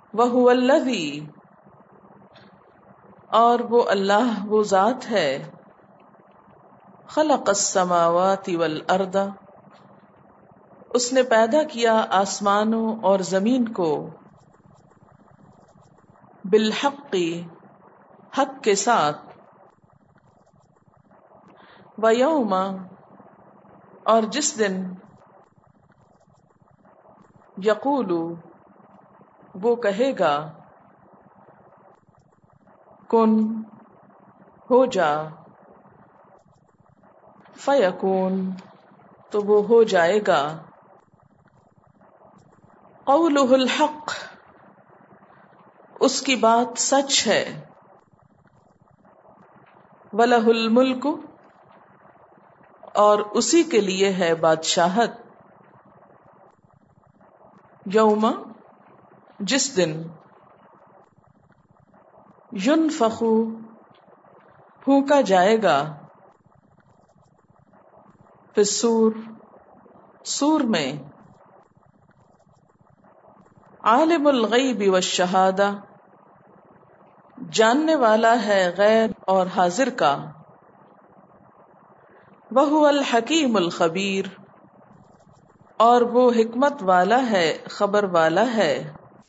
وَهُوَ الَّذِي، اور وہ اللہ وہ ذات ہے، خلق السماوات والارض، اس نے پیدا کیا آسمانوں اور زمین کو، بالحق، حق کے ساتھ، ویوم، اور جس دن، یقول، وہ کہے گا، کن، ہو جا، فیکون، تو وہ ہو جائے گا، قولہ الحق، اس کی بات سچ ہے، وَلَهُ الْمُلْكُ، اور اسی کے لیے ہے بادشاہت، یوم، جس دن، ينفخ، پھونکا جائے گا، فی الصور، صور میں، عالم الغیب والشہادہ، جاننے والا ہے غیب اور حاضر کا، وَهُوَ الحکیم الخبیر، اور وہ حکمت والا ہے، خبر والا ہے،